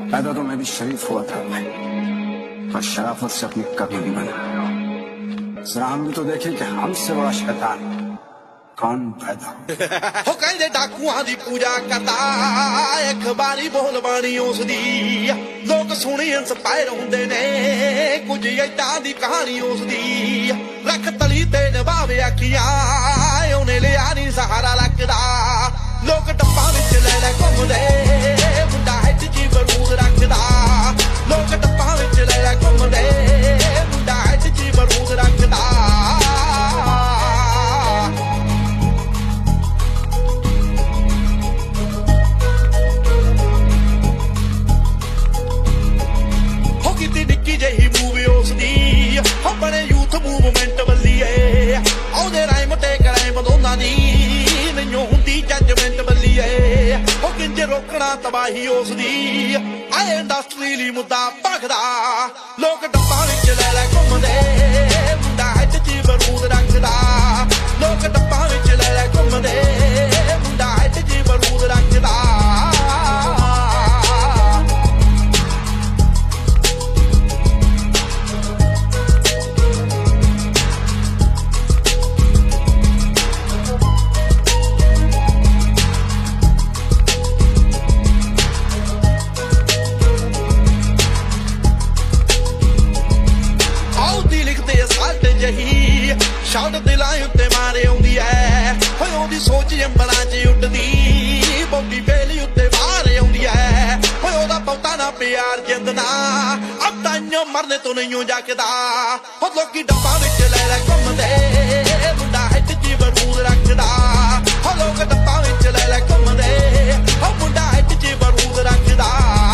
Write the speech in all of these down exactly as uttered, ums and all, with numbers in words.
पैदा तो मैं भी शरीफ हुआ था, पर शराफत से अपनी कभी नहीं बना। जरा हम भी तो देखें कि हमसे बड़ा शैतान कौन पैदा हो। कहते डाकुआं दी पूजा करदा, अखबारी बोल बाणी उसदी, लोग सुनी इंस्पायर हुंदे ने, कुछ ऐदां दी कहानी उसदी। रख तली ते नभावे अखियां, उन्हें लिया नी सहारा लगदा। लोग डब्बा विच ले ले घुमदे, मुंडा हिट च बरूद रखदा। लोग डब्बा विच ले ले घुमदे, मुंडा हिट च बरूद रखदा। ਜਿਹੀ ਮੂਵੀ ਉਸਦੀ ਆਪਣੇ ਯੂਥ ਮੂਵਮੈਂਟ ਵੱਲੀਏ, ਉਹਦੇ ਰਾਈਮ ਤੇ ਕਰਾਈਮ ਦੋਨਾਂ ਦੀ ਮੈਨੂੰ ਹੁੰਦੀ ਜੱਜਮੈਂਟ ਵੱਲੀਏ। ਉਹ ਕਿੰਜ ਰੋਕਣਾ ਤਬਾਹੀ ਉਸਦੀ, ਆਏ ਇੰਡਸਟਰੀ ਲਈ ਮੁੱਦਾ ਭਖਦਾ। ਲੋਕ ਡੱਬਾ ਵਿੱਚ ਲੈ ਲੈ ਘੁੰਮਦੇ, ਮੁੰਡਾ ਹਿੱਟ ਚ ਬਰੂਦ ਰੱਖਦਾ। ਲੋਕ ਡੱਬਾ ਵਿੱਚ ਲੈ ਲੈ ਘੁੰਮਦੇ, ਮੁੰਡਾ ਹਿੱਟ ਚ ਬਰੂਦ ਰੱਖਦਾ। ਸ਼ਾਟ ਦਿਲਾਂ ਉੱਤੇ ਮਾਰੇ ਆਉਂਦੀ ਐ, ਹੋਏ ਉਹਦੀ ਸੋਚ ਅੰਬਰਾਂ 'ਚ ਉੱਡਦੀ, ਬੌਡੀ ਬੇਲੀ ਉੱਤੇ ਬਾਹਰ ਆਉਂਦੀ ਐ। ਹੋਏ ਉਹਦਾ ਬਹੁਤਾ ਨਾ ਪਿਆਰ ਜਿੰਦਨਾ, ਅਬ ਤਾਈਓ ਮਰਨੇ ਤੋਂ ਨਹੀਂ ਜਾਗਦਾ। ਹੋ ਲੋਕੀ ਡੱਬਾ ਵਿੱਚ ਲੈ ਲੈ ਘੁੰਮਦੇ, ਮੁੰਡਾ ਹਿੱਟ 'ਚ ਬਰੂਦ ਰੱਖਦਾ। ਹੋ ਲੋਕ ਡੱਬਾ ਵਿੱਚ ਲੈ ਲੈ ਘੁੰਮਦੇ, ਹੋ ਮੁੰਡਾ ਹਿੱਟ 'ਚ ਬਰੂਦ ਰੱਖਦਾ।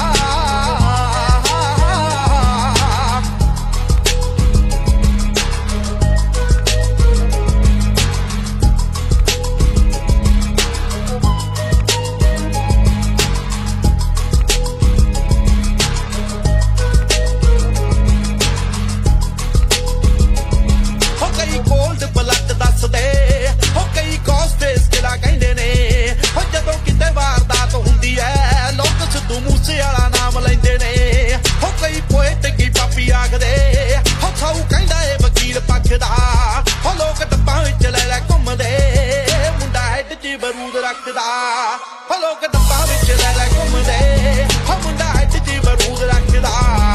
ਬਰੂਦ ਰੱਖਦਾ। ਹੋ ਲੋਕ ਡੱਬਾ ਵਿੱਚ ਲੈ ਲੈ ਘੁੰਮਦੇ, ਹੋ ਮੁੰਡਾ ਹਿੱਟ 'ਚ ਬਰੂਦ ਰੱਖਦਾ।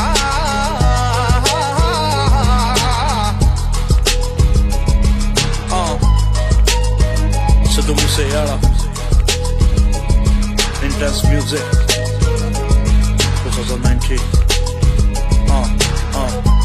Sidhu Moosewala, Intense Music twenty nineteen. Uh, uh.